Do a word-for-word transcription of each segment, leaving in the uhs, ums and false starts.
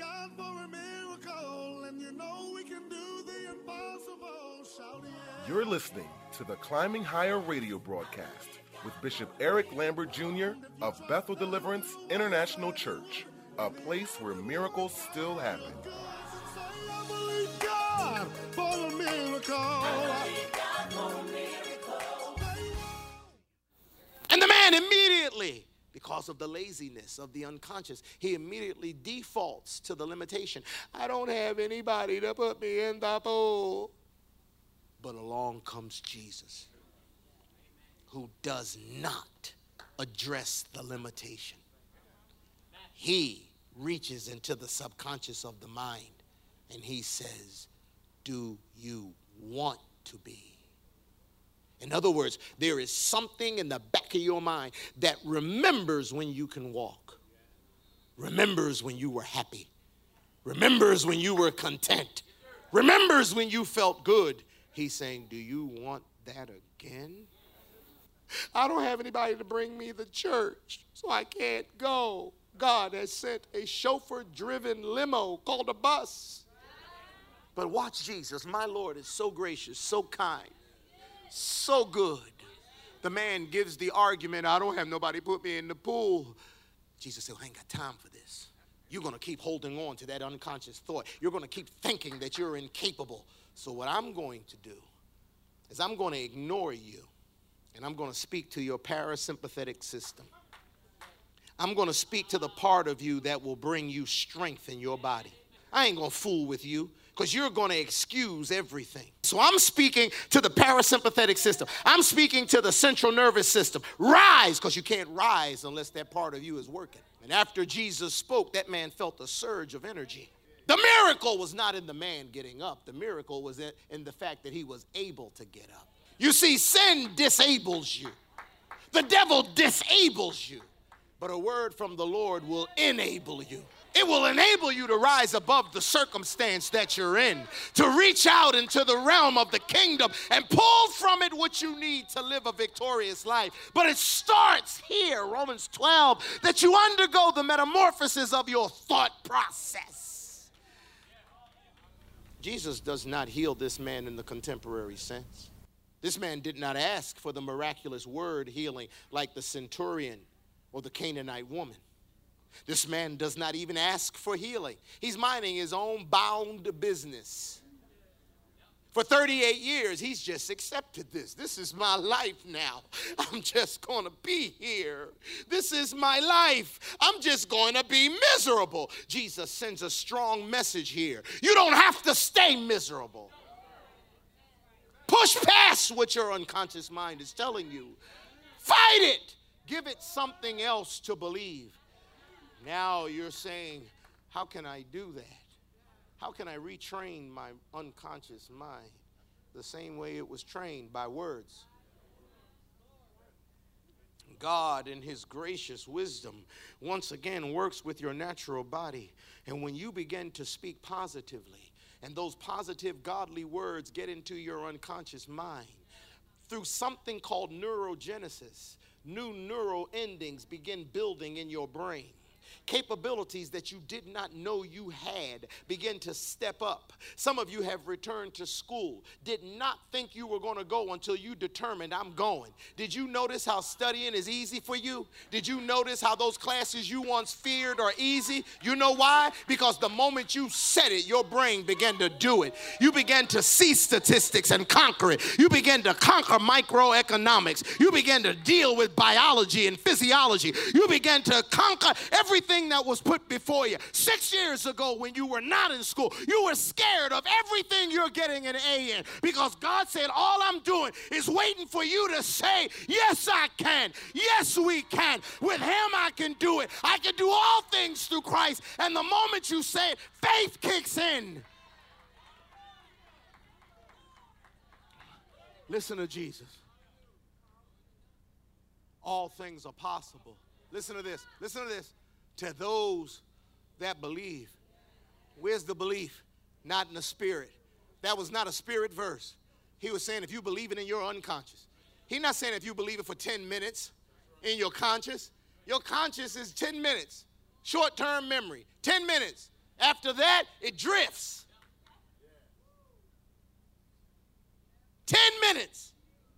God for a miracle, and you know we can do the impossible. Shout yeah. You're listening to the Climbing Higher radio broadcast with Bishop Eric Lambert Junior of Bethel Deliverance International Church, a place where miracles still happen. I believe God for a miracle. And the man immediately, because of the laziness of the unconscious, he immediately defaults to the limitation. I don't have anybody to put me in the pool. But along comes Jesus, who does not address the limitation. He reaches into the subconscious of the mind and he says, do you want to be? In other words, there is something in the back of your mind that remembers when you can walk, remembers when you were happy, remembers when you were content, remembers when you felt good. He's saying, do you want that again? I don't have anybody to bring me to church, so I can't go. God has sent a chauffeur-driven limo called a bus. But watch Jesus. My Lord is so gracious, so kind, so good. The man gives the argument, I don't have nobody put me in the pool. Jesus said, well, I ain't got time for this. You're going to keep holding on to that unconscious thought. You're going to keep thinking that you're incapable. So what I'm going to do is I'm going to ignore you, and I'm going to speak to your parasympathetic system. I'm going to speak to the part of you that will bring you strength in your body. I ain't going to fool with you because you're going to excuse everything. So I'm speaking to the parasympathetic system. I'm speaking to the central nervous system. Rise, because you can't rise unless that part of you is working. And after Jesus spoke, that man felt a surge of energy. The miracle was not in the man getting up. The miracle was in, in the fact that he was able to get up. You see, sin disables you. The devil disables you. But a word from the Lord will enable you. It will enable you to rise above the circumstance that you're in, to reach out into the realm of the kingdom and pull from it what you need to live a victorious life. But it starts here, Romans twelve, that you undergo the metamorphosis of your thought process. Jesus does not heal this man in the contemporary sense. This man did not ask for the miraculous word healing like the centurion or the Canaanite woman. This man does not even ask for healing. He's minding his own bound business. For thirty-eight years, he's just accepted this. This is my life now. I'm just going to be here. This is my life. I'm just going to be miserable. Jesus sends a strong message here. You don't have to stay miserable. Push past what your unconscious mind is telling you. Fight it. Give it something else to believe. Now you're saying, how can I do that? How can I retrain my unconscious mind the same way it was trained, by words? God, in his gracious wisdom, once again works with your natural body. And when you begin to speak positively, and those positive godly words get into your unconscious mind, through something called neurogenesis, new neural endings begin building in your brain. Capabilities that you did not know you had begin to step up. Some of you have returned to school, did not think you were going to go until you determined, I'm going. Did you notice how studying is easy for you? Did you notice how those classes you once feared are easy? You know why? Because the moment you said it, your brain began to do it. You began to see statistics and conquer it. You began to conquer microeconomics. You began to deal with biology and physiology. You began to conquer everything that was put before you. Six years ago when you were not in school, you were scared of everything you're getting an A in because God said, all I'm doing is waiting for you to say, yes, I can. Yes, we can. With him, I can do it. I can do all things through Christ. And the moment you say it, faith kicks in. Listen to Jesus. All things are possible. Listen to this. Listen to this. To those that believe. Where's the belief? Not in the spirit. That was not a spirit verse. He was saying if you believe it in your unconscious. He's not saying if you believe it for ten minutes in your conscious. Your conscious is ten minutes. Short-term memory. ten minutes. After that, it drifts. Ten minutes.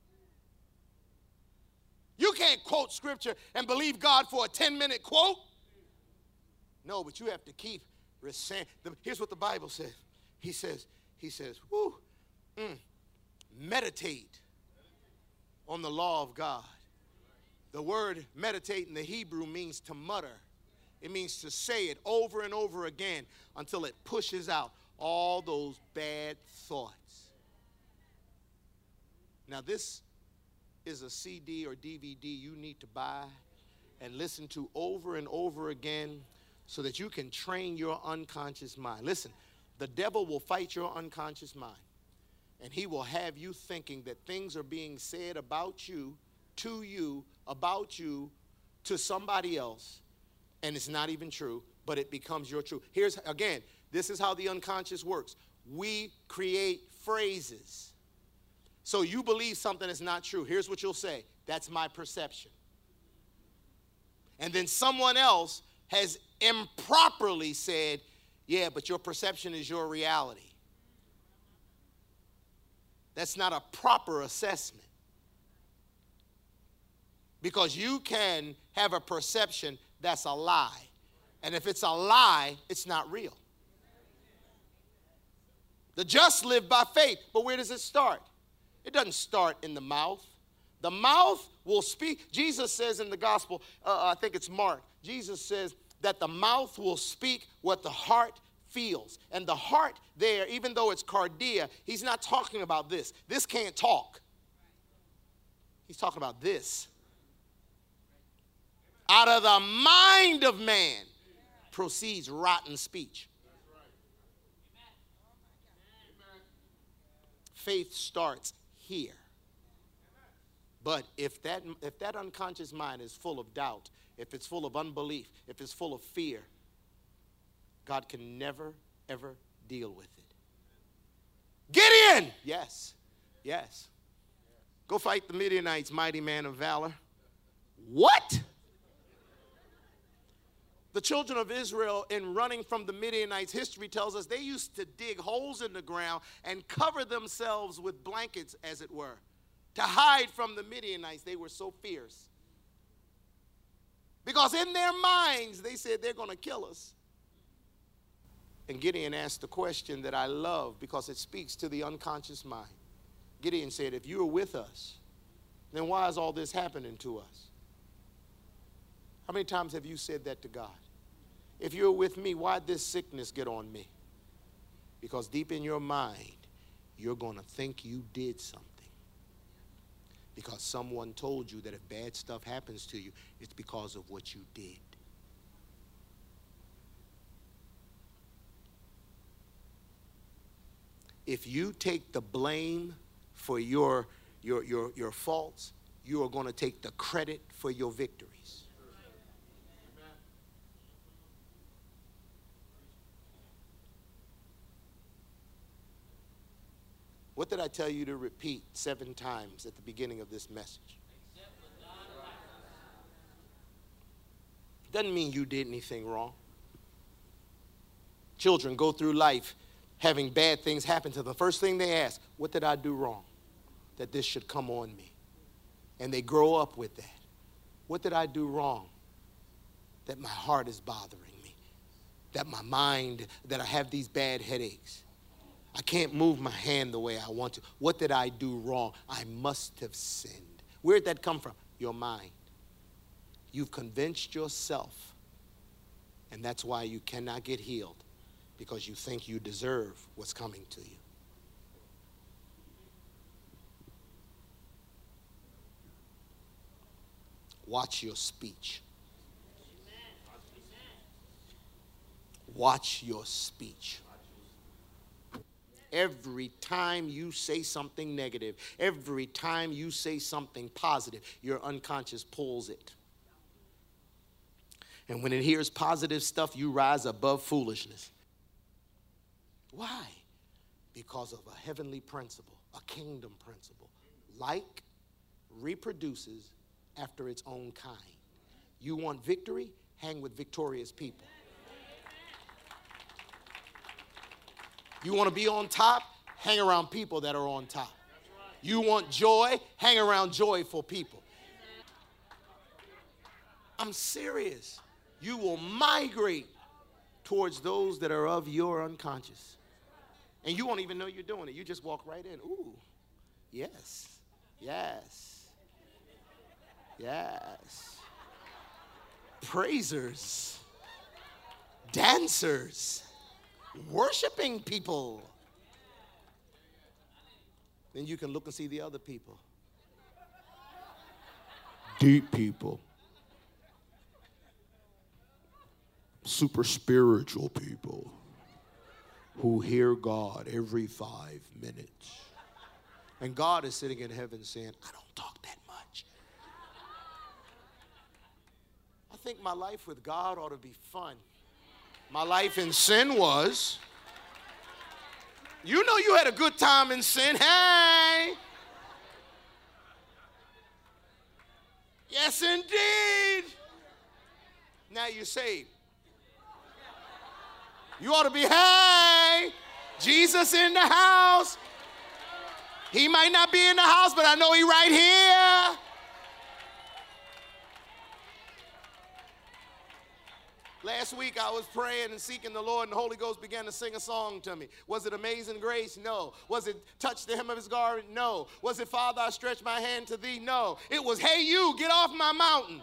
You can't quote scripture and believe God for a ten-minute quote. No, but you have to keep saying. Here's what the Bible says. He says, he says, whoo, mm, meditate on the law of God. The word meditate in the Hebrew means to mutter. It means to say it over and over again until it pushes out all those bad thoughts. Now, this is a C D or D V D you need to buy and listen to over and over again so that you can train your unconscious mind. Listen, the devil will fight your unconscious mind, and he will have you thinking that things are being said about you, to you, about you, to somebody else, and it's not even true, but it becomes your truth. Here's, again, this is how the unconscious works. We create phrases. So you believe something is not true. Here's what you'll say. That's my perception. And then someone else has improperly said, yeah, but your perception is your reality. That's not a proper assessment. Because you can have a perception that's a lie. And if it's a lie, it's not real. The just live by faith. But where does it start? It doesn't start in the mouth. The mouth will speak. Jesus says in the gospel, uh, I think it's Mark, Jesus says that the mouth will speak what the heart feels. And the heart there, even though it's cardia, he's not talking about this. This can't talk. He's talking about this. Out of the mind of man proceeds rotten speech. Faith starts here. But if that, if that unconscious mind is full of doubt, if it's full of unbelief, if it's full of fear, God can never, ever deal with it. Gideon! Yes, yes. Go fight the Midianites, mighty man of valor. What? The children of Israel, in running from the Midianites, history tells us they used to dig holes in the ground and cover themselves with blankets, as it were, to hide from the Midianites. They were so fierce. Because in their minds, they said they're going to kill us. And Gideon asked the question that I love because it speaks to the unconscious mind. Gideon said, if you are with us, then why is all this happening to us? How many times have you said that to God? If you're with me, why'd this sickness get on me? Because deep in your mind, you're going to think you did something. Because someone told you that if bad stuff happens to you, it's because of what you did. If you take the blame for your, your, your, your faults, you are going to take the credit for your victories. What did I tell you to repeat seven times at the beginning of this message? Doesn't mean you did anything wrong. Children go through life having bad things happen to them. The first thing they ask, what did I do wrong that this should come on me? And they grow up with that. What did I do wrong that my heart is bothering me? That my mind, that I have these bad headaches? I can't move my hand the way I want to. What did I do wrong? I must have sinned. Where did that come from? Your mind. You've convinced yourself, and that's why you cannot get healed, because you think you deserve what's coming to you. Watch your speech. Watch your speech. Every time you say something negative, every time you say something positive, your unconscious pulls it. And when it hears positive stuff, you rise above foolishness. Why? Because of a heavenly principle, a kingdom principle. Like reproduces after its own kind. You want victory? Hang with victorious people. You want to be on top? Hang around people that are on top. You want joy? Hang around joyful people. I'm serious. You will migrate towards those that are of your unconscious. And you won't even know you're doing it. You just walk right in. Ooh, yes, yes, yes. Praisers, dancers, worshiping people. Then you can look and see the other people. Deep people. Super spiritual people who hear God every five minutes. And God is sitting in heaven saying, I don't talk that much. I think my life with God ought to be fun. My life in sin was, you know you had a good time in sin. Hey! Yes, indeed. Now you're saved. You ought to be, hey, Jesus in the house. He might not be in the house, but I know he right here. Last week I was praying and seeking the Lord, and the Holy Ghost began to sing a song to me. Was it Amazing Grace? No. Was it Touch the Hem of His Garment? No. Was it Father, I Stretch My Hand to Thee? No. It was, hey, you, get off my mountain.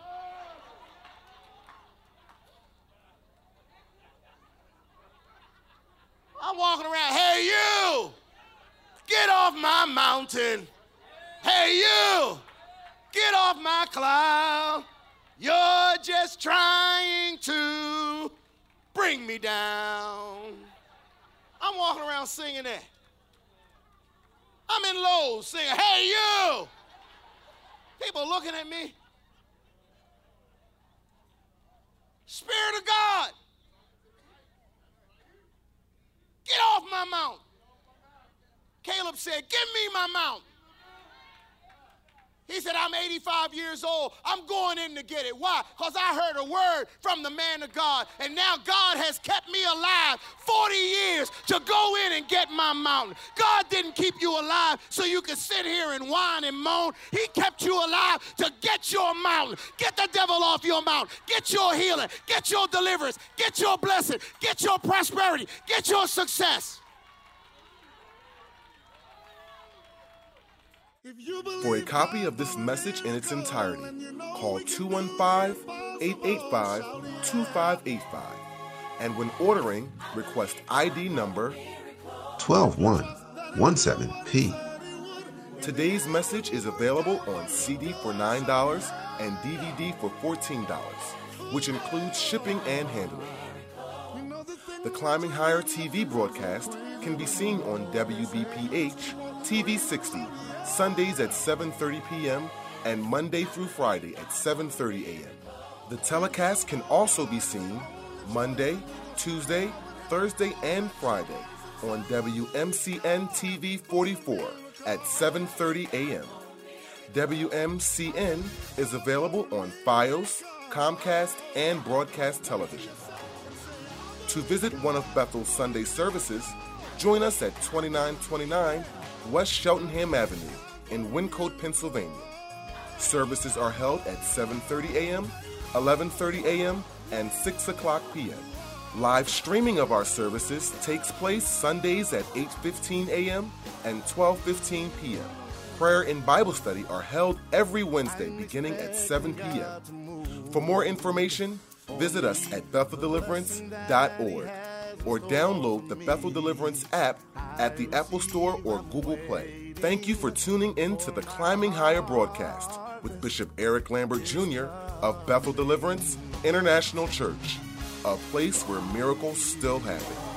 I'm walking around, hey, you, get off my mountain. Hey, you, get off my cloud. You're just trying to bring me down. I'm walking around singing that. I'm in Lowe's singing, hey, you. People looking at me. Spirit of God. Get off my mountain. Caleb said, give me my mountain. He said, I'm eighty-five years old. I'm going in to get it. Why? Because I heard a word from the man of God, and now God has kept me alive forty years to go in and get my mountain. God didn't keep you alive so you could sit here and whine and moan. He kept you alive to get your mountain. Get the devil off your mountain. Get your healing. Get your deliverance. Get your blessing. Get your prosperity. Get your success. For a copy of this message in its entirety, call two one five, eight eight five, two five eight five. And when ordering, request I D number one two one one seven P. Today's message is available on C D for nine dollars and D V D for fourteen dollars, which includes shipping and handling. The Climbing Higher T V broadcast can be seen on W B P H T V sixty, Sundays at seven thirty p.m. and Monday through Friday at seven thirty a.m. The telecast can also be seen Monday, Tuesday, Thursday, and Friday on W M C N T V forty-four at seven thirty a.m. W M C N is available on Fios, Comcast, and Broadcast Television. To visit one of Bethel's Sunday services, join us at twenty-nine twenty-nine West Cheltenham Avenue in Wyncote, Pennsylvania. Services are held at seven thirty a.m., eleven thirty a.m., and six o'clock p.m. Live streaming of our services takes place Sundays at eight fifteen a.m. and twelve fifteen p.m. Prayer and Bible study are held every Wednesday beginning at seven p.m. For more information, visit us at bethel deliverance dot org or download the Bethel Deliverance app at the Apple Store or Google Play. Thank you for tuning in to the Climbing Higher broadcast with Bishop Eric Lambert Junior of Bethel Deliverance International Church, a place where miracles still happen.